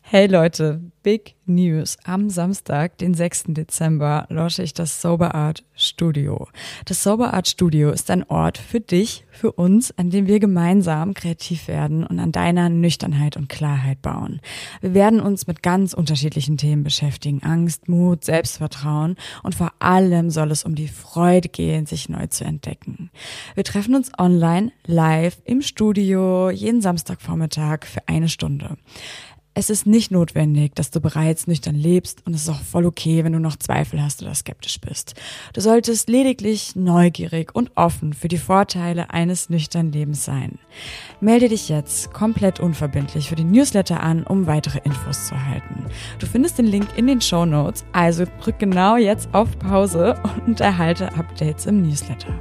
Hey Leute, Big News. Am Samstag, den 6. Dezember, launche ich das Sober Art Studio. Das Sober Art Studio ist ein Ort für dich, für uns, an dem wir gemeinsam kreativ werden und an deiner Nüchternheit und Klarheit bauen. Wir werden uns mit ganz unterschiedlichen Themen beschäftigen. Angst, Mut, Selbstvertrauen und vor allem soll es um die Freude gehen, sich neu zu entdecken. Wir treffen uns online, live, im Studio, jeden Samstagvormittag für 1 Stunde. Es ist nicht notwendig, dass du bereits nüchtern lebst und es ist auch voll okay, wenn du noch Zweifel hast oder skeptisch bist. Du solltest lediglich neugierig und offen für die Vorteile eines nüchternen Lebens sein. Melde dich jetzt komplett unverbindlich für den Newsletter an, um weitere Infos zu erhalten. Du findest den Link in den Shownotes, also drück genau jetzt auf Pause und erhalte Updates im Newsletter.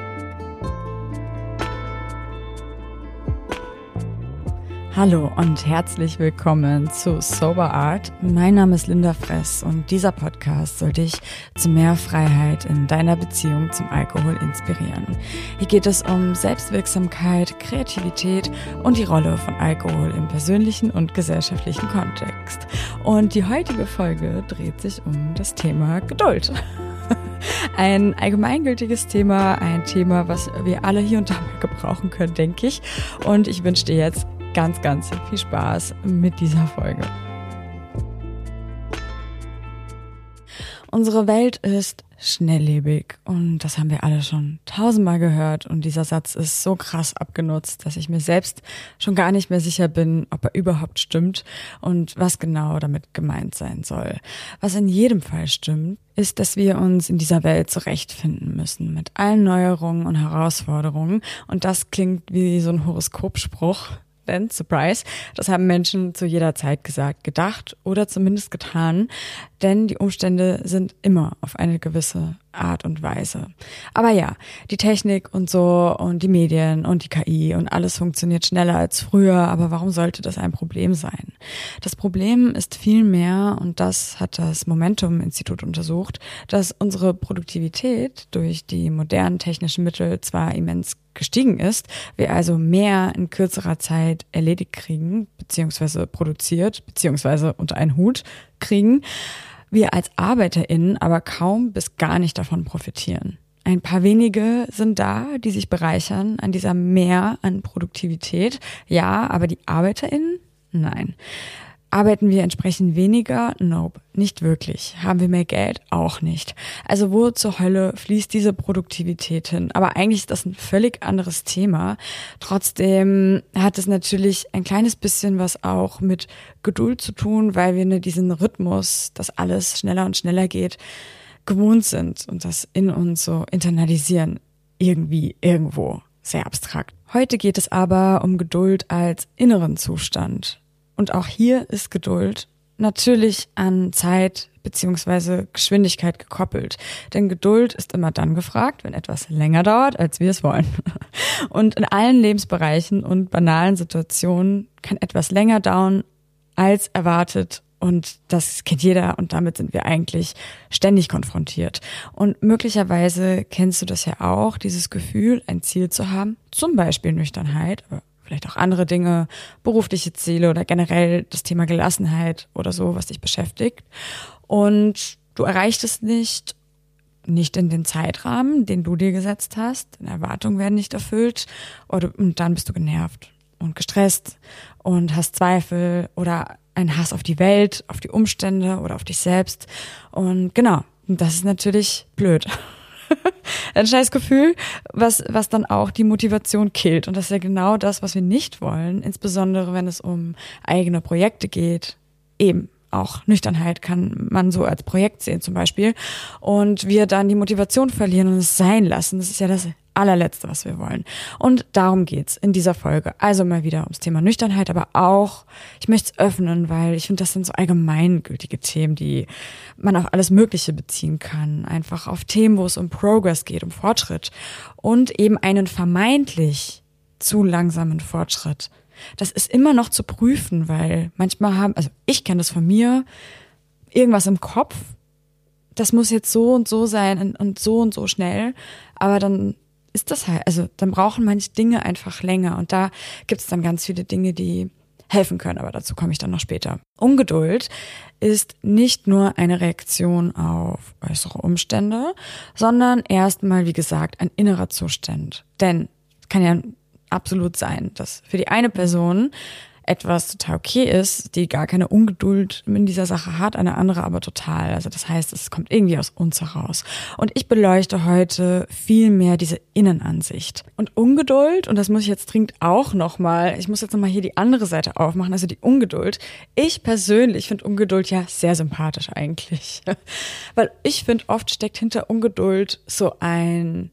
Hallo und herzlich willkommen zu Sober Art. Mein Name ist Linda Fress und dieser Podcast soll dich zu mehr Freiheit in deiner Beziehung zum Alkohol inspirieren. Hier geht es um Selbstwirksamkeit, Kreativität und die Rolle von Alkohol im persönlichen und gesellschaftlichen Kontext. Und die heutige Folge dreht sich um das Thema Geduld. Ein allgemeingültiges Thema, ein Thema, was wir alle hier und da mal gebrauchen können, denke ich. Und ich wünsche dir jetzt ganz viel Spaß mit dieser Folge. Unsere Welt ist schnelllebig und das haben wir alle schon 1000-mal gehört und dieser Satz ist so krass abgenutzt, dass ich mir selbst schon gar nicht mehr sicher bin, ob er überhaupt stimmt und was genau damit gemeint sein soll. Was in jedem Fall stimmt, ist, dass wir uns in dieser Welt zurechtfinden müssen mit allen Neuerungen und Herausforderungen und das klingt wie so ein Horoskopspruch. Denn, surprise, das haben Menschen zu jeder Zeit gesagt, gedacht oder zumindest getan, denn die Umstände sind immer auf eine gewisse Art und Weise. Aber ja, die Technik und so und die Medien und die KI und alles funktioniert schneller als früher, aber warum sollte das ein Problem sein? Das Problem ist vielmehr, und das hat das Momentum-Institut untersucht, dass unsere Produktivität durch die modernen technischen Mittel zwar immens gestiegen ist, wir also mehr in kürzerer Zeit erledigt kriegen, beziehungsweise produziert, beziehungsweise unter einen Hut kriegen, wir als ArbeiterInnen aber kaum bis gar nicht davon profitieren. Ein paar wenige sind da, die sich bereichern an dieser Mehr an Produktivität. Ja, aber die ArbeiterInnen? Nein. Arbeiten wir entsprechend weniger? Nope, nicht wirklich. Haben wir mehr Geld? Auch nicht. Also wo zur Hölle fließt diese Produktivität hin? Aber eigentlich ist das ein völlig anderes Thema. Trotzdem hat es natürlich ein kleines bisschen was auch mit Geduld zu tun, weil wir diesen Rhythmus, dass alles schneller und schneller geht, gewohnt sind und das in uns so internalisieren. Irgendwie, irgendwo. Sehr abstrakt. Heute geht es aber um Geduld als inneren Zustand. Und auch hier ist Geduld natürlich an Zeit bzw. Geschwindigkeit gekoppelt. Denn Geduld ist immer dann gefragt, wenn etwas länger dauert, als wir es wollen. Und in allen Lebensbereichen und banalen Situationen kann etwas länger dauern als erwartet. Und das kennt jeder und damit sind wir eigentlich ständig konfrontiert. Und möglicherweise kennst du das ja auch, dieses Gefühl, ein Ziel zu haben, zum Beispiel Nüchternheit, aber vielleicht auch andere Dinge, berufliche Ziele oder generell das Thema Gelassenheit oder so, was dich beschäftigt. Und du erreichst es nicht in den Zeitrahmen, den du dir gesetzt hast. Deine Erwartungen werden nicht erfüllt und dann bist du genervt und gestresst und hast Zweifel oder einen Hass auf die Welt, auf die Umstände oder auf dich selbst. Und genau, das ist natürlich blöd. Ein scheiß Gefühl, was dann auch die Motivation killt. Und das ist ja genau das, was wir nicht wollen, insbesondere wenn es um eigene Projekte geht. Eben, auch Nüchternheit kann man so als Projekt sehen zum Beispiel. Und wir dann die Motivation verlieren und es sein lassen. Das ist ja das allerletzte, was wir wollen. Und darum geht's in dieser Folge. Also mal wieder ums Thema Nüchternheit, aber auch, ich möchte es öffnen, weil ich finde, das sind so allgemeingültige Themen, die man auf alles Mögliche beziehen kann. Einfach auf Themen, wo es um Progress geht, um Fortschritt und eben einen vermeintlich zu langsamen Fortschritt. Das ist immer noch zu prüfen, weil manchmal ich kenne das von mir, irgendwas im Kopf, das muss jetzt so und so sein und so schnell, aber dann ist das halt, dann brauchen manche Dinge einfach länger und da gibt es dann ganz viele Dinge, die helfen können, aber dazu komme ich dann noch später. Ungeduld ist nicht nur eine Reaktion auf äußere Umstände, sondern erstmal, wie gesagt, ein innerer Zustand. Denn es kann ja absolut sein, dass für die eine Person etwas total okay ist, die gar keine Ungeduld in dieser Sache hat, eine andere aber total. Also das heißt, es kommt irgendwie aus uns heraus. Und ich beleuchte heute viel mehr diese Innenansicht. Und Ungeduld, und das muss ich jetzt dringend auch nochmal, ich muss jetzt nochmal hier die andere Seite aufmachen, also die Ungeduld. Ich persönlich finde Ungeduld ja sehr sympathisch eigentlich. Weil ich finde, oft steckt hinter Ungeduld so ein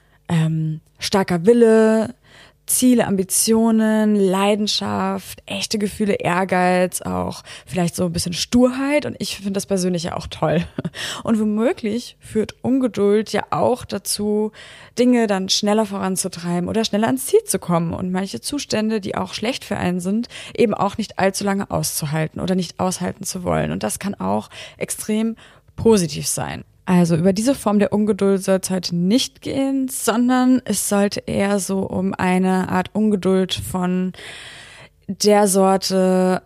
starker Wille, Ziele, Ambitionen, Leidenschaft, echte Gefühle, Ehrgeiz, auch vielleicht so ein bisschen Sturheit, und ich finde das persönlich ja auch toll. Und womöglich führt Ungeduld ja auch dazu, Dinge dann schneller voranzutreiben oder schneller ans Ziel zu kommen und manche Zustände, die auch schlecht für einen sind, eben auch nicht allzu lange auszuhalten oder nicht aushalten zu wollen. Und das kann auch extrem positiv sein. Also über diese Form der Ungeduld soll es heute nicht gehen, sondern es sollte eher so um eine Art Ungeduld von der Sorte,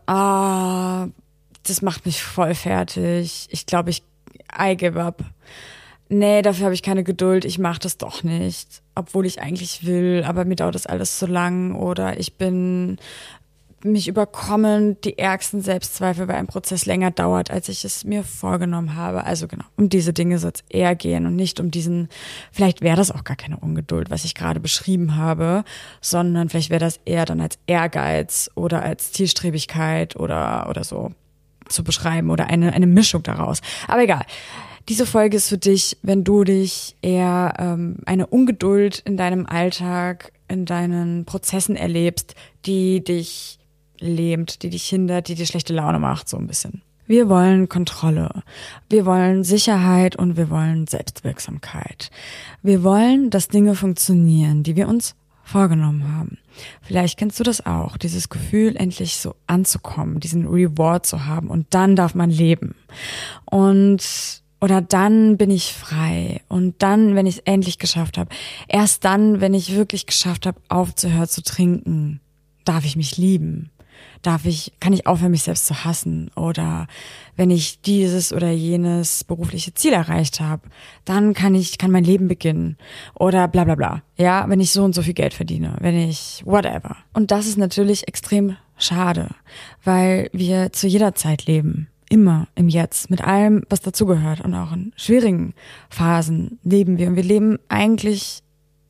das macht mich voll fertig, ich glaube, I give up. Nee, dafür habe ich keine Geduld, ich mache das doch nicht, obwohl ich eigentlich will, aber mir dauert das alles zu lang, oder ich bin mich überkommen die ärgsten Selbstzweifel, weil ein Prozess länger dauert, als ich es mir vorgenommen habe. Also genau, um diese Dinge soll es eher gehen und nicht um diesen, vielleicht wäre das auch gar keine Ungeduld, was ich gerade beschrieben habe, sondern vielleicht wäre das eher dann als Ehrgeiz oder als Zielstrebigkeit oder so zu beschreiben oder eine Mischung daraus. Aber egal. Diese Folge ist für dich, wenn du dich eher eine Ungeduld in deinem Alltag, in deinen Prozessen erlebst, die dich lähmt, die dich hindert, die dir schlechte Laune macht, so ein bisschen. Wir wollen Kontrolle, wir wollen Sicherheit und wir wollen Selbstwirksamkeit. Wir wollen, dass Dinge funktionieren, die wir uns vorgenommen haben. Vielleicht kennst du das auch, dieses Gefühl, endlich so anzukommen, diesen Reward zu haben, und dann darf man leben. Oder dann bin ich frei. Und dann, wenn ich es endlich geschafft habe, erst dann, wenn ich wirklich geschafft habe, aufzuhören zu trinken, darf ich mich lieben. Kann ich aufhören, mich selbst zu hassen? Oder wenn ich dieses oder jenes berufliche Ziel erreicht habe, dann kann mein Leben beginnen. Oder bla bla bla. Ja, wenn ich so und so viel Geld verdiene, wenn ich whatever. Und das ist natürlich extrem schade, weil wir zu jeder Zeit leben. Immer im Jetzt, mit allem, was dazugehört. Und auch in schwierigen Phasen leben wir. Und wir leben eigentlich,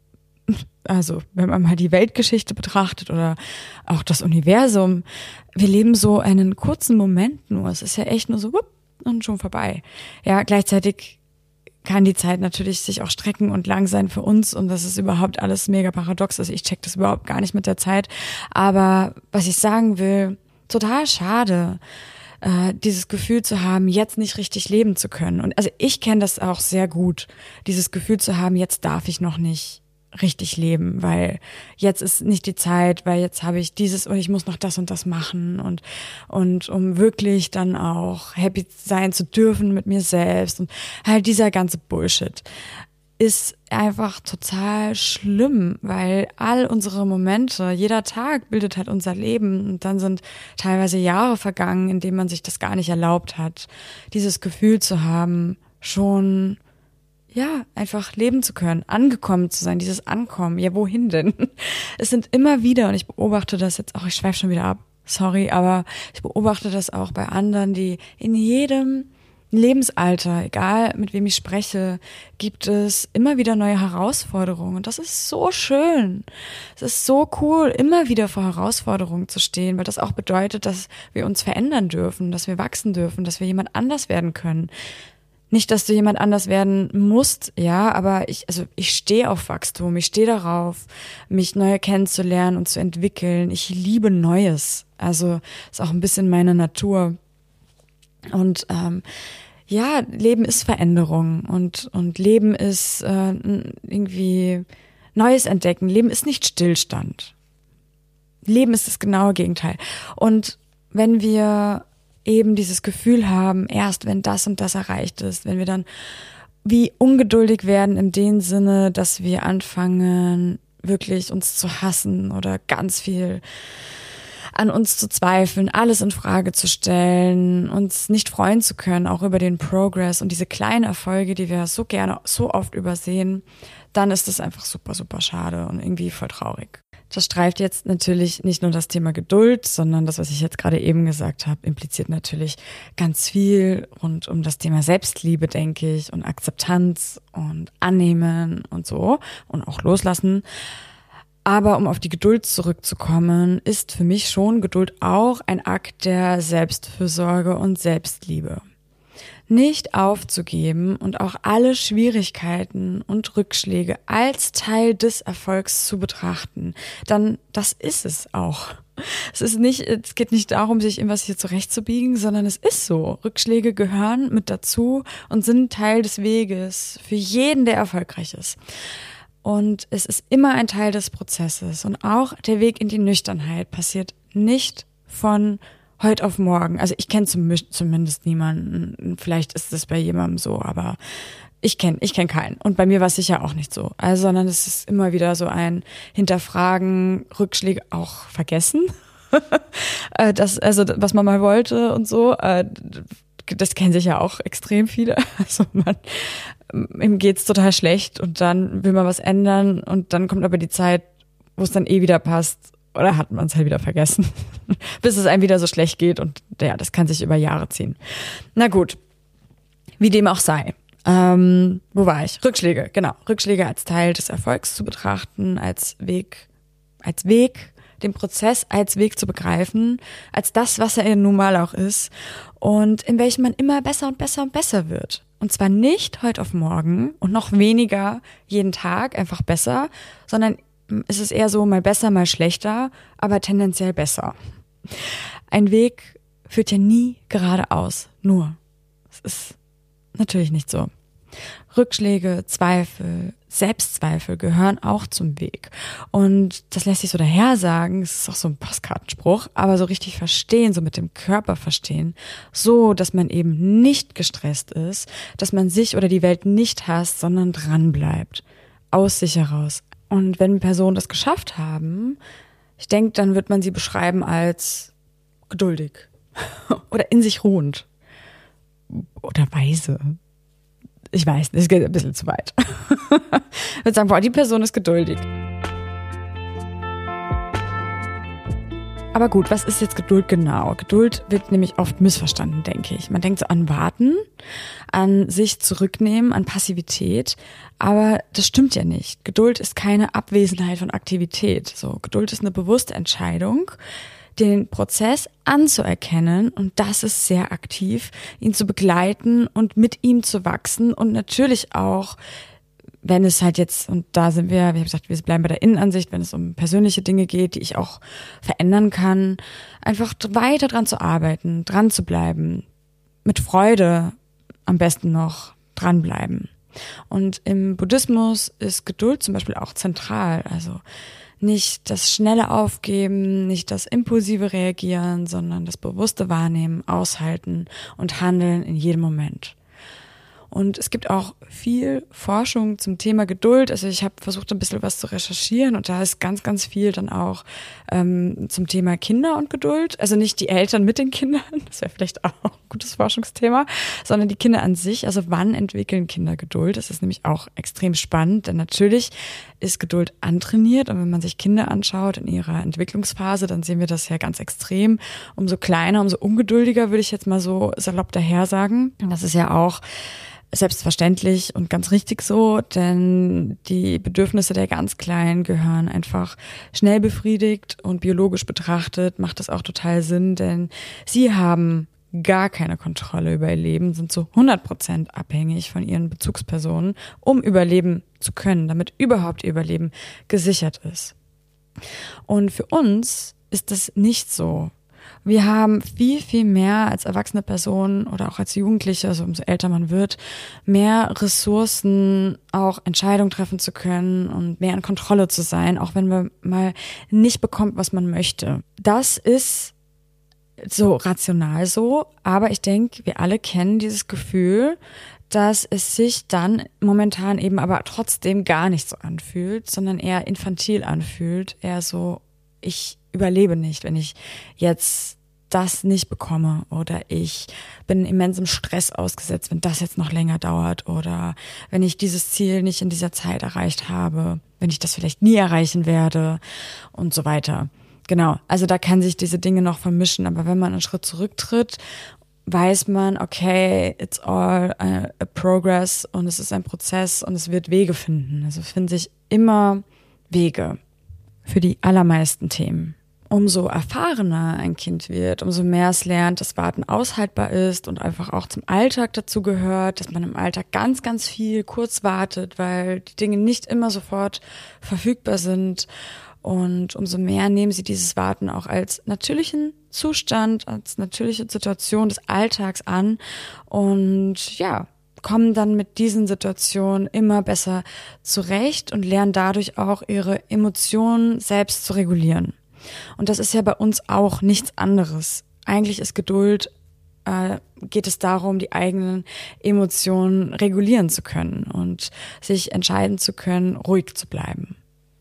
also wenn man mal die Weltgeschichte betrachtet oder auch das Universum, wir leben so einen kurzen Moment nur. Es ist ja echt nur so wupp und schon vorbei. Ja, gleichzeitig kann die Zeit natürlich sich auch strecken und lang sein für uns, und das ist überhaupt alles mega paradox. Also ich check das überhaupt gar nicht mit der Zeit. Aber was ich sagen will, total schade, dieses Gefühl zu haben, jetzt nicht richtig leben zu können. Und also ich kenne das auch sehr gut, dieses Gefühl zu haben, jetzt darf ich noch nicht richtig leben, weil jetzt ist nicht die Zeit, weil jetzt habe ich dieses und ich muss noch das und das machen, und um wirklich dann auch happy sein zu dürfen mit mir selbst, und halt dieser ganze Bullshit ist einfach total schlimm, weil all unsere Momente, jeder Tag bildet halt unser Leben, und dann sind teilweise Jahre vergangen, in denen man sich das gar nicht erlaubt hat, dieses Gefühl zu haben, schon, ja, einfach leben zu können, angekommen zu sein, dieses Ankommen, ja, wohin denn? Es sind immer wieder, und ich beobachte das jetzt auch, ich schweife schon wieder ab, sorry, aber ich beobachte das auch bei anderen, die in jedem Lebensalter, egal mit wem ich spreche, gibt es immer wieder neue Herausforderungen. Und das ist so schön. Es ist so cool, immer wieder vor Herausforderungen zu stehen, weil das auch bedeutet, dass wir uns verändern dürfen, dass wir wachsen dürfen, dass wir jemand anders werden können. Nicht, dass du jemand anders werden musst, ja, aber ich stehe auf Wachstum, ich stehe darauf, mich neu kennenzulernen und zu entwickeln. Ich liebe Neues. Also ist auch ein bisschen meine Natur. Und ja, Leben ist Veränderung, und Leben ist irgendwie Neues entdecken. Leben ist nicht Stillstand. Leben ist das genaue Gegenteil. Und wenn wir eben dieses Gefühl haben, erst wenn das und das erreicht ist, wenn wir dann wie ungeduldig werden in dem Sinne, dass wir anfangen, wirklich uns zu hassen oder ganz viel an uns zu zweifeln, alles in Frage zu stellen, uns nicht freuen zu können, auch über den Progress und diese kleinen Erfolge, die wir so gerne, so oft übersehen, dann ist es einfach super, super schade und irgendwie voll traurig. Das streift jetzt natürlich nicht nur das Thema Geduld, sondern das, was ich jetzt gerade eben gesagt habe, impliziert natürlich ganz viel rund um das Thema Selbstliebe, denke ich, und Akzeptanz und Annehmen und so und auch Loslassen. Aber um auf die Geduld zurückzukommen, ist für mich schon Geduld auch ein Akt der Selbstfürsorge und Selbstliebe. Nicht aufzugeben und auch alle Schwierigkeiten und Rückschläge als Teil des Erfolgs zu betrachten, dann das ist es auch. Es geht nicht darum, sich irgendwas hier zurechtzubiegen, sondern es ist so. Rückschläge gehören mit dazu und sind Teil des Weges für jeden, der erfolgreich ist. Und es ist immer ein Teil des Prozesses. Und auch der Weg in die Nüchternheit passiert nicht von heute auf morgen. Also ich kenne zumindest niemanden. Vielleicht ist es bei jemandem so, aber ich kenne keinen. Und bei mir war es sicher auch nicht so. Also, sondern es ist immer wieder so ein Hinterfragen, Rückschläge auch vergessen. Was man mal wollte und so. Das kennen sich ja auch extrem viele. Also ihm geht's total schlecht und dann will man was ändern und dann kommt aber die Zeit, wo es dann wieder passt. Oder hat man es halt wieder vergessen, bis es einem wieder so schlecht geht und ja, das kann sich über Jahre ziehen. Na gut, wie dem auch sei. Wo war ich? Rückschläge, genau. Rückschläge als Teil des Erfolgs zu betrachten, als Weg, den Prozess als Weg zu begreifen, als das, was er nun mal auch ist und in welchem man immer besser und besser und besser wird. Und zwar nicht heute auf morgen und noch weniger jeden Tag einfach besser, sondern es ist eher so mal besser, mal schlechter, aber tendenziell besser. Ein Weg führt ja nie geradeaus, nur. Es ist natürlich nicht so. Rückschläge, Zweifel, Selbstzweifel gehören auch zum Weg. Und das lässt sich so daher sagen, es ist auch so ein Postkartenspruch, aber so richtig verstehen, so mit dem Körper verstehen, so, dass man eben nicht gestresst ist, dass man sich oder die Welt nicht hasst, sondern dran bleibt. Aus sich heraus. Und wenn Personen das geschafft haben, ich denke, dann wird man sie beschreiben als geduldig oder in sich ruhend oder weise. Ich weiß, das geht ein bisschen zu weit. Ich würde sagen, boah, die Person ist geduldig. Aber gut, was ist jetzt Geduld genau? Geduld wird nämlich oft missverstanden, denke ich. Man denkt so an Warten, an sich zurücknehmen, an Passivität. Aber das stimmt ja nicht. Geduld ist keine Abwesenheit von Aktivität. So, Geduld ist eine bewusste Entscheidung, den Prozess anzuerkennen, und das ist sehr aktiv, ihn zu begleiten und mit ihm zu wachsen und natürlich auch, wenn es halt jetzt, und da sind wir, wie ich habe gesagt, wir bleiben bei der Innenansicht, wenn es um persönliche Dinge geht, die ich auch verändern kann, einfach weiter dran zu arbeiten, dran zu bleiben, mit Freude am besten noch dranbleiben. Und im Buddhismus ist Geduld zum Beispiel auch zentral, also nicht das schnelle Aufgeben, nicht das impulsive Reagieren, sondern das bewusste Wahrnehmen, Aushalten und Handeln in jedem Moment. Und es gibt auch viel Forschung zum Thema Geduld. Also ich habe versucht, ein bisschen was zu recherchieren, und da ist ganz, ganz viel dann auch zum Thema Kinder und Geduld. Also nicht die Eltern mit den Kindern, das wäre vielleicht auch ein gutes Forschungsthema, sondern die Kinder an sich. Also wann entwickeln Kinder Geduld? Das ist nämlich auch extrem spannend, denn natürlich ist Geduld antrainiert. Und wenn man sich Kinder anschaut in ihrer Entwicklungsphase, dann sehen wir das ja ganz extrem. Umso kleiner, umso ungeduldiger, würde ich jetzt mal so salopp daher sagen. Und das ist ja auch selbstverständlich und ganz richtig so, denn die Bedürfnisse der ganz Kleinen gehören einfach schnell befriedigt, und biologisch betrachtet macht das auch total Sinn, denn sie haben gar keine Kontrolle über ihr Leben, sind zu 100% abhängig von ihren Bezugspersonen, um überleben zu können, damit überhaupt ihr Überleben gesichert ist. Und für uns ist das nicht so. Wir haben viel, viel mehr als erwachsene Personen oder auch als Jugendliche, also umso älter man wird, mehr Ressourcen, auch Entscheidungen treffen zu können und mehr in Kontrolle zu sein, auch wenn man mal nicht bekommt, was man möchte. Das ist so rational so, aber ich denke, wir alle kennen dieses Gefühl, dass es sich dann momentan eben aber trotzdem gar nicht so anfühlt, sondern eher infantil anfühlt, eher so, ich überlebe nicht, wenn ich jetzt das nicht bekomme oder ich bin immensem Stress ausgesetzt, wenn das jetzt noch länger dauert oder wenn ich dieses Ziel nicht in dieser Zeit erreicht habe, wenn ich das vielleicht nie erreichen werde und so weiter. Genau, also da kann sich diese Dinge noch vermischen, aber wenn man einen Schritt zurücktritt, weiß man, okay, it's all a progress und es ist ein Prozess und es wird Wege finden. Also finden sich immer Wege für die allermeisten Themen. Umso erfahrener ein Kind wird, umso mehr es lernt, dass Warten aushaltbar ist und einfach auch zum Alltag dazu gehört, dass man im Alltag ganz, ganz viel kurz wartet, weil die Dinge nicht immer sofort verfügbar sind. Und umso mehr nehmen sie dieses Warten auch als natürlichen Zustand, als natürliche Situation des Alltags an und ja, kommen dann mit diesen Situationen immer besser zurecht und lernen dadurch auch ihre Emotionen selbst zu regulieren. Und das ist ja bei uns auch nichts anderes. Eigentlich ist Geduld, geht es darum, die eigenen Emotionen regulieren zu können und sich entscheiden zu können, ruhig zu bleiben.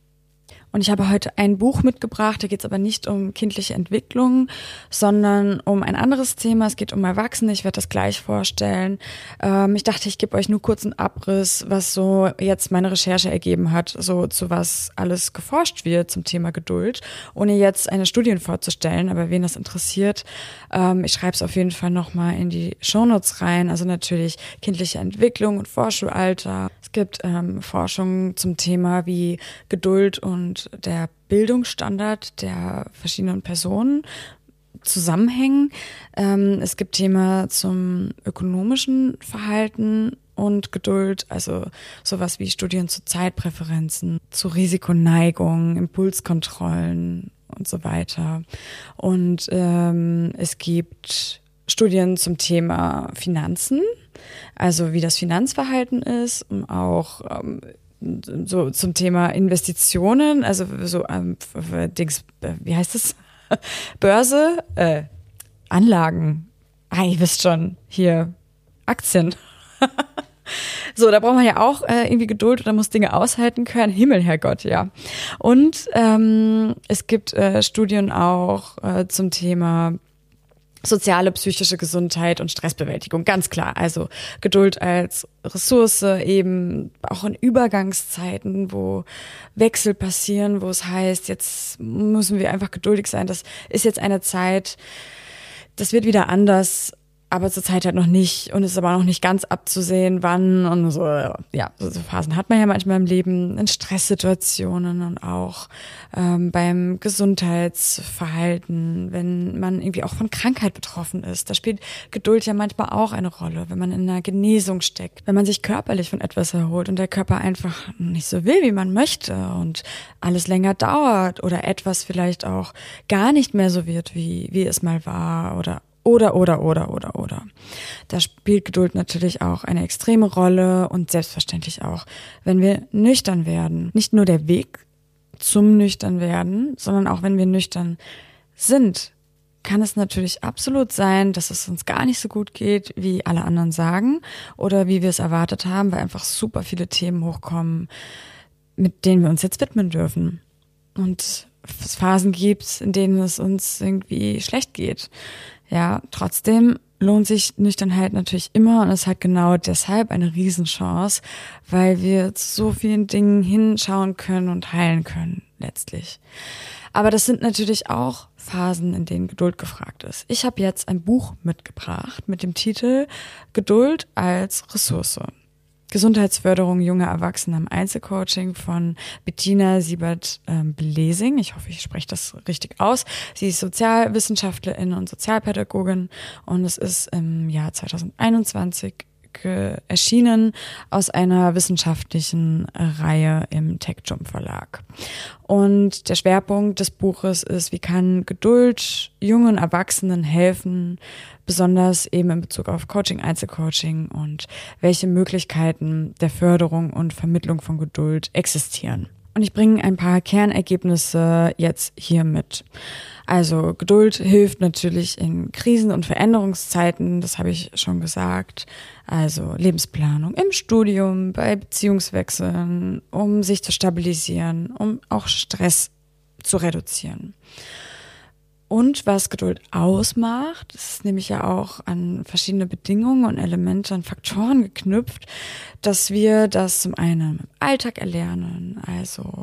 Und ich habe heute ein Buch mitgebracht, da geht es aber nicht um kindliche Entwicklung, sondern um ein anderes Thema. Es geht um Erwachsene, ich werde das gleich vorstellen. Ich dachte, ich gebe euch nur kurz einen Abriss, was so jetzt meine Recherche ergeben hat, so zu was alles geforscht wird zum Thema Geduld, ohne jetzt eine Studie vorzustellen, aber wen das interessiert, ich schreibe es auf jeden Fall nochmal in die Shownotes rein, also natürlich kindliche Entwicklung und Vorschulalter. Es gibt Forschung zum Thema, wie Geduld und der Bildungsstandard der verschiedenen Personen zusammenhängen. Es gibt Thema zum ökonomischen Verhalten und Geduld, also sowas wie Studien zu Zeitpräferenzen, zu Risikoneigung, Impulskontrollen und so weiter. Und es gibt Studien zum Thema Finanzen, also wie das Finanzverhalten ist, um auch so zum Thema Investitionen, also so Dings, wie heißt das? Börse, Anlagen. Ihr wisst schon, hier Aktien. So, da braucht man ja auch irgendwie Geduld oder muss Dinge aushalten können. Himmel, Herrgott, ja. Und es gibt Studien auch zum Thema soziale, psychische Gesundheit und Stressbewältigung, ganz klar. Also Geduld als Ressource, eben auch in Übergangszeiten, wo Wechsel passieren, wo es heißt, jetzt müssen wir einfach geduldig sein. Das ist jetzt eine Zeit, das wird wieder anders, aber zur Zeit halt noch nicht und es ist aber noch nicht ganz abzusehen, wann und so, ja, so Phasen hat man ja manchmal im Leben, in Stresssituationen und auch beim Gesundheitsverhalten, wenn man irgendwie auch von Krankheit betroffen ist. Da spielt Geduld ja manchmal auch eine Rolle, wenn man in einer Genesung steckt, wenn man sich körperlich von etwas erholt und der Körper einfach nicht so will, wie man möchte und alles länger dauert oder etwas vielleicht auch gar nicht mehr so wird, wie es mal war oder. Da spielt Geduld natürlich auch eine extreme Rolle und selbstverständlich auch, wenn wir nüchtern werden. Nicht nur der Weg zum nüchtern werden, sondern auch wenn wir nüchtern sind, kann es natürlich absolut sein, dass es uns gar nicht so gut geht, wie alle anderen sagen oder wie wir es erwartet haben, weil einfach super viele Themen hochkommen, mit denen wir uns jetzt widmen dürfen. Und es Phasen gibt, in denen es uns irgendwie schlecht geht. Ja, trotzdem lohnt sich Nüchternheit natürlich immer und ist halt genau deshalb eine Riesenchance, weil wir zu so vielen Dingen hinschauen können und heilen können, letztlich. Aber das sind natürlich auch Phasen, in denen Geduld gefragt ist. Ich habe jetzt ein Buch mitgebracht mit dem Titel Geduld als Ressource. Gesundheitsförderung junger Erwachsener im Einzelcoaching von Bettina Siebert-Blesing. Ich hoffe, ich spreche das richtig aus. Sie ist Sozialwissenschaftlerin und Sozialpädagogin und es ist im Jahr 2021 erschienen aus einer wissenschaftlichen Reihe im Tech-Jump Verlag. Und der Schwerpunkt des Buches ist, wie kann Geduld jungen Erwachsenen helfen, besonders eben in Bezug auf Coaching, Einzelcoaching und welche Möglichkeiten der Förderung und Vermittlung von Geduld existieren. Und ich bringe ein paar Kernergebnisse jetzt hier mit. Also Geduld hilft natürlich in Krisen- und Veränderungszeiten, das habe ich schon gesagt. Also Lebensplanung im Studium, bei Beziehungswechseln, um sich zu stabilisieren, um auch Stress zu reduzieren. Und was Geduld ausmacht, ist nämlich ja auch an verschiedene Bedingungen und Elemente und Faktoren geknüpft, dass wir das zum einen im Alltag erlernen, also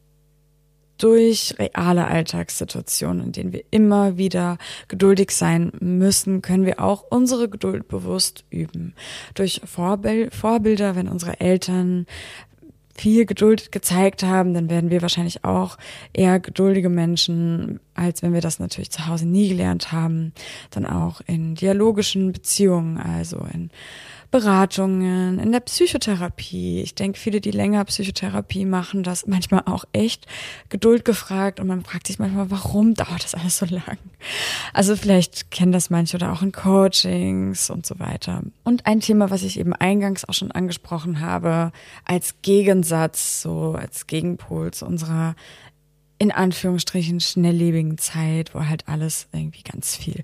durch reale Alltagssituationen, in denen wir immer wieder geduldig sein müssen, können wir auch unsere Geduld bewusst üben. Durch Vorbilder, wenn unsere Eltern viel Geduld gezeigt haben, dann werden wir wahrscheinlich auch eher geduldige Menschen, als wenn wir das natürlich zu Hause nie gelernt haben. Dann auch in dialogischen Beziehungen, also in Beratungen, in der Psychotherapie. Ich denke, viele, die länger Psychotherapie machen, das manchmal auch echt Geduld gefragt und man fragt sich manchmal, warum dauert das alles so lang? Also vielleicht kennen das manche oder auch in Coachings und so weiter. Und ein Thema, was ich eben eingangs auch schon angesprochen habe, als Gegensatz, so als Gegenpol zu unserer in Anführungsstrichen schnelllebigen Zeit, wo halt alles irgendwie ganz viel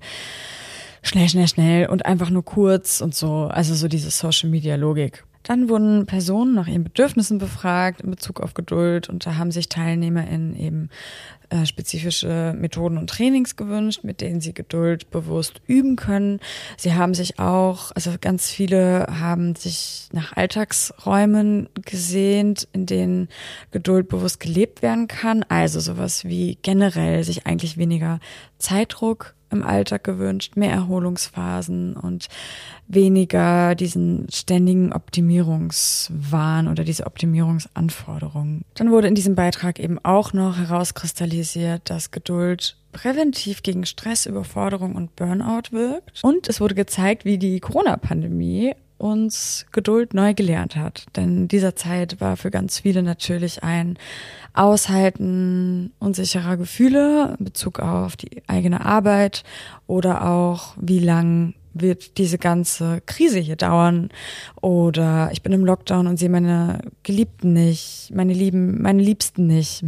schnell und einfach nur kurz und so, also so diese Social-Media-Logik. Dann wurden Personen nach ihren Bedürfnissen befragt in Bezug auf Geduld und da haben sich TeilnehmerInnen eben spezifische Methoden und Trainings gewünscht, mit denen sie Geduld bewusst üben können. Sie haben sich auch, also ganz viele haben sich nach Alltagsräumen gesehnt, in denen Geduld bewusst gelebt werden kann. Also sowas wie generell sich eigentlich weniger Zeitdruck im Alltag gewünscht, mehr Erholungsphasen und weniger diesen ständigen Optimierungswahn oder diese Optimierungsanforderungen. Dann wurde in diesem Beitrag eben auch noch herauskristallisiert, dass Geduld präventiv gegen Stress, Überforderung und Burnout wirkt. Und es wurde gezeigt, wie die Corona-Pandemie uns Geduld neu gelernt hat. Denn in dieser Zeit war für ganz viele natürlich ein Aushalten unsicherer Gefühle in Bezug auf die eigene Arbeit oder auch, wie lang wird diese ganze Krise hier dauern oder ich bin im Lockdown und sehe meine Geliebten nicht, meine liebsten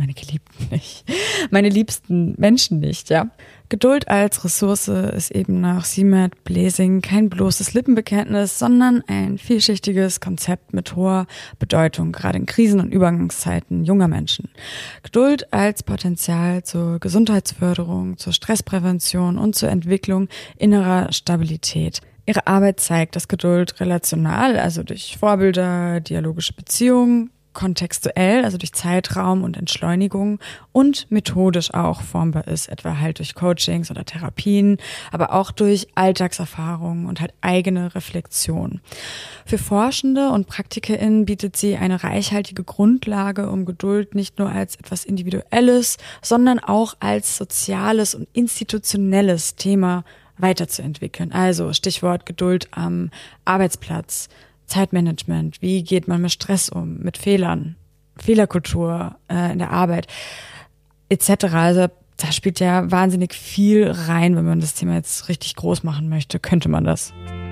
Menschen nicht, ja. Geduld als Ressource ist eben nach Siemert Blesing kein bloßes Lippenbekenntnis, sondern ein vielschichtiges Konzept mit hoher Bedeutung, gerade in Krisen- und Übergangszeiten junger Menschen. Geduld als Potenzial zur Gesundheitsförderung, zur Stressprävention und zur Entwicklung innerer Stabilität. Ihre Arbeit zeigt, dass Geduld relational, also durch Vorbilder, dialogische Beziehungen, kontextuell, also durch Zeitraum und Entschleunigung und methodisch auch formbar ist, etwa halt durch Coachings oder Therapien, aber auch durch Alltagserfahrungen und halt eigene Reflexion. Für Forschende und PraktikerInnen bietet sie eine reichhaltige Grundlage, um Geduld nicht nur als etwas Individuelles, sondern auch als soziales und institutionelles Thema weiterzuentwickeln. Also Stichwort Geduld am Arbeitsplatz, Zeitmanagement, wie geht man mit Stress um, mit Fehlern, Fehlerkultur in der Arbeit etc. Also da spielt ja wahnsinnig viel rein, wenn man das Thema jetzt richtig groß machen möchte, könnte man das.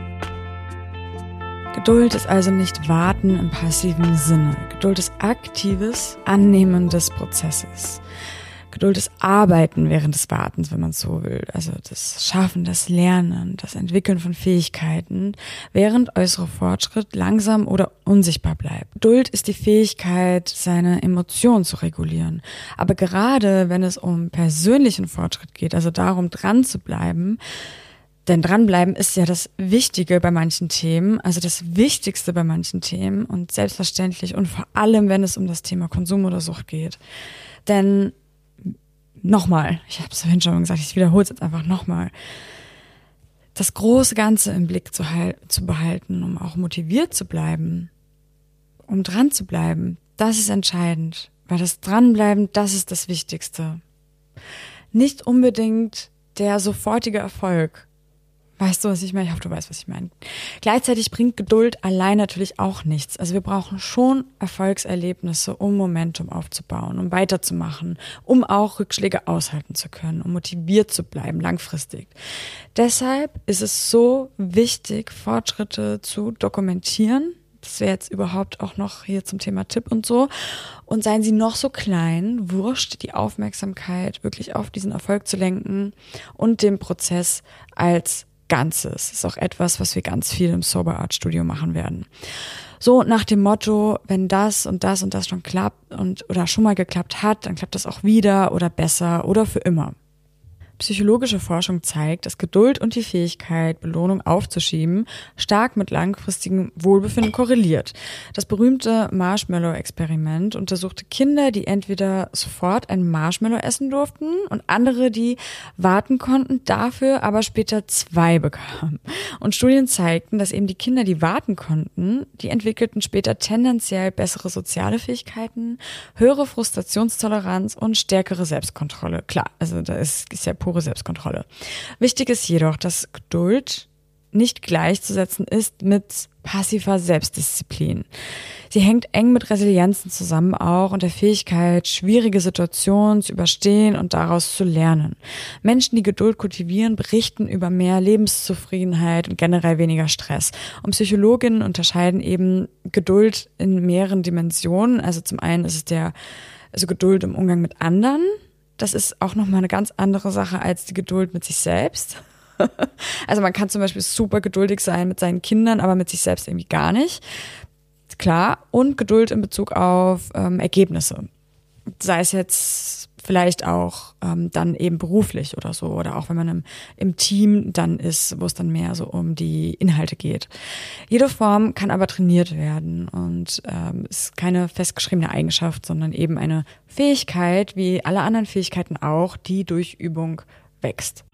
Geduld ist also nicht Warten im passiven Sinne. Geduld ist aktives Annehmen des Prozesses. Geduld ist Arbeiten während des Wartens, wenn man es so will. Also das Schaffen, das Lernen, das Entwickeln von Fähigkeiten, während äußerer Fortschritt langsam oder unsichtbar bleibt. Geduld ist die Fähigkeit, seine Emotionen zu regulieren. Aber gerade wenn es um persönlichen Fortschritt geht, also darum, dran zu bleiben, denn dranbleiben ist ja das Wichtige bei manchen Themen, also das Wichtigste bei manchen Themen und selbstverständlich und vor allem, wenn es um das Thema Konsum oder Sucht geht. Denn nochmal, ich habe es vorhin schon gesagt, ich wiederhole es jetzt einfach nochmal. Das große Ganze im Blick zu behalten, um auch motiviert zu bleiben, um dran zu bleiben, das ist entscheidend, weil das Dranbleiben, das ist das Wichtigste. Nicht unbedingt der sofortige Erfolg. Weißt du, was ich meine? Ich hoffe, du weißt, was ich meine. Gleichzeitig bringt Geduld allein natürlich auch nichts. Also wir brauchen schon Erfolgserlebnisse, um Momentum aufzubauen, um weiterzumachen, um auch Rückschläge aushalten zu können, um motiviert zu bleiben, langfristig. Deshalb ist es so wichtig, Fortschritte zu dokumentieren. Das wäre jetzt überhaupt auch noch hier zum Thema Tipp und so. Und seien sie noch so klein, wurscht, die Aufmerksamkeit wirklich auf diesen Erfolg zu lenken und den Prozess als Ganzes. Das ist auch etwas, was wir ganz viel im Sober Art Studio machen werden. So nach dem Motto, wenn das und das und das schon klappt oder schon mal geklappt hat, dann klappt das auch wieder oder besser oder für immer. Psychologische Forschung zeigt, dass Geduld und die Fähigkeit, Belohnung aufzuschieben, stark mit langfristigem Wohlbefinden korreliert. Das berühmte Marshmallow-Experiment untersuchte Kinder, die entweder sofort ein Marshmallow essen durften und andere, die warten konnten, dafür aber später 2 bekamen. Und Studien zeigten, dass eben die Kinder, die warten konnten, die entwickelten später tendenziell bessere soziale Fähigkeiten, höhere Frustrationstoleranz und stärkere Selbstkontrolle. Klar, also da ist ja pure Selbstkontrolle. Wichtig ist jedoch, dass Geduld nicht gleichzusetzen ist mit passiver Selbstdisziplin. Sie hängt eng mit Resilienzen zusammen auch und der Fähigkeit, schwierige Situationen zu überstehen und daraus zu lernen. Menschen, die Geduld kultivieren, berichten über mehr Lebenszufriedenheit und generell weniger Stress. Und Psychologinnen unterscheiden eben Geduld in mehreren Dimensionen. Also zum einen ist es Geduld im Umgang mit anderen. Das ist auch nochmal eine ganz andere Sache als die Geduld mit sich selbst. Also man kann zum Beispiel super geduldig sein mit seinen Kindern, aber mit sich selbst irgendwie gar nicht. Klar. Und Geduld in Bezug auf Ergebnisse. Sei es jetzt vielleicht auch dann eben beruflich oder so. Oder auch wenn man im Team dann ist, wo es dann mehr so um die Inhalte geht. Jede Form kann aber trainiert werden und ist keine festgeschriebene Eigenschaft, sondern eben eine Fähigkeit, wie alle anderen Fähigkeiten auch, die durch Übung wächst.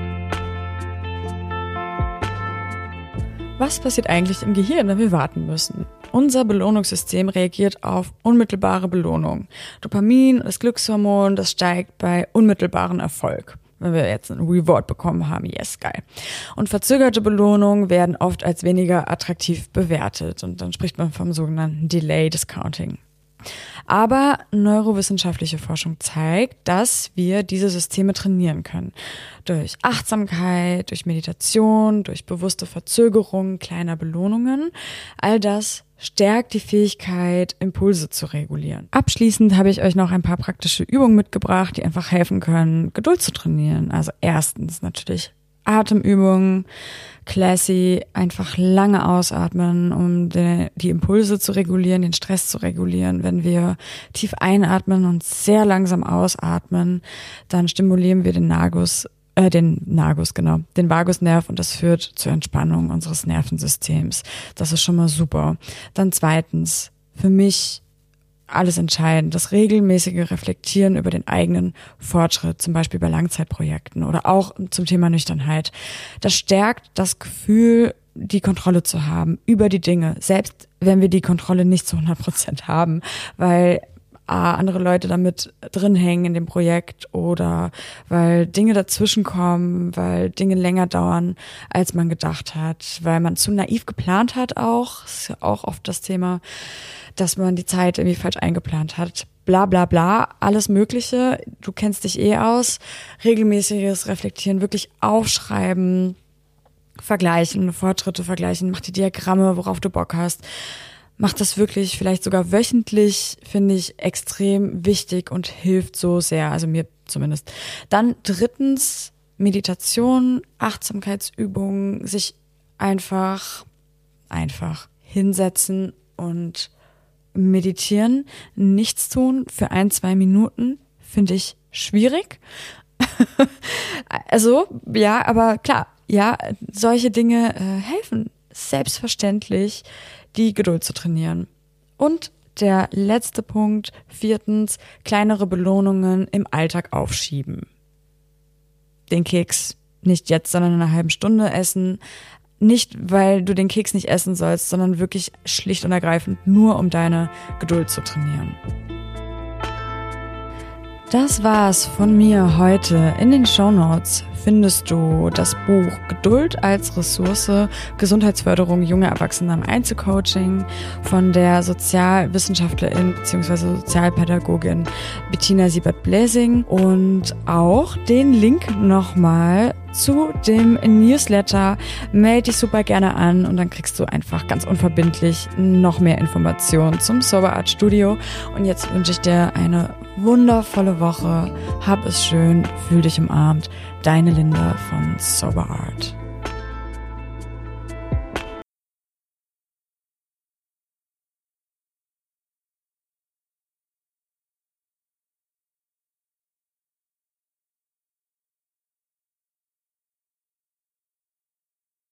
Was passiert eigentlich im Gehirn, wenn wir warten müssen? Unser Belohnungssystem reagiert auf unmittelbare Belohnung. Dopamin, das Glückshormon, das steigt bei unmittelbarem Erfolg. Wenn wir jetzt ein Reward bekommen haben, yes, geil. Und verzögerte Belohnungen werden oft als weniger attraktiv bewertet. Und dann spricht man vom sogenannten Delay Discounting. Aber neurowissenschaftliche Forschung zeigt, dass wir diese Systeme trainieren können. Durch Achtsamkeit, durch Meditation, durch bewusste Verzögerung kleiner Belohnungen. All das stärkt die Fähigkeit, Impulse zu regulieren. Abschließend habe ich euch noch ein paar praktische Übungen mitgebracht, die einfach helfen können, Geduld zu trainieren. Also erstens natürlich Atemübungen, classy, einfach lange ausatmen, um die Impulse zu regulieren, den Stress zu regulieren. Wenn wir tief einatmen und sehr langsam ausatmen, dann stimulieren wir den Vagusnerv und das führt zur Entspannung unseres Nervensystems. Das ist schon mal super. Dann zweitens, für mich alles entscheidend, das regelmäßige Reflektieren über den eigenen Fortschritt, zum Beispiel bei Langzeitprojekten oder auch zum Thema Nüchternheit. Das stärkt das Gefühl, die Kontrolle zu haben über die Dinge, selbst wenn wir die Kontrolle nicht zu 100% haben, weil andere Leute damit drin hängen in dem Projekt oder weil Dinge dazwischenkommen, weil Dinge länger dauern, als man gedacht hat, weil man zu naiv geplant hat auch. Das ist ja auch oft das Thema, dass man die Zeit irgendwie falsch eingeplant hat. Bla bla bla, alles Mögliche. Du kennst dich aus. Regelmäßiges Reflektieren, wirklich aufschreiben, vergleichen, Fortschritte vergleichen, mach die Diagramme, worauf du Bock hast. Mach das wirklich vielleicht sogar wöchentlich, finde ich extrem wichtig und hilft so sehr, also mir zumindest. Dann drittens, Meditation, Achtsamkeitsübungen, sich einfach hinsetzen und meditieren, nichts tun für 1-2 Minuten, finde ich schwierig. Also, ja, aber klar, ja, solche Dinge helfen selbstverständlich, die Geduld zu trainieren. Und der letzte Punkt, 4, kleinere Belohnungen im Alltag aufschieben. Den Keks nicht jetzt, sondern in einer halben Stunde essen. Nicht, weil du den Keks nicht essen sollst, sondern wirklich schlicht und ergreifend nur, um deine Geduld zu trainieren. Das war's von mir heute. In den Shownotes findest du das Buch Geduld als Ressource, Gesundheitsförderung junger Erwachsener im Einzelcoaching von der Sozialwissenschaftlerin bzw. Sozialpädagogin Bettina Siebert-Blesing und auch den Link nochmal zu dem Newsletter. Melde dich super gerne an und dann kriegst du einfach ganz unverbindlich noch mehr Informationen zum Sober Art Studio. Und jetzt wünsche ich dir eine wundervolle Woche. Hab es schön, fühl dich umarmt. Deine Linda von Sober Art.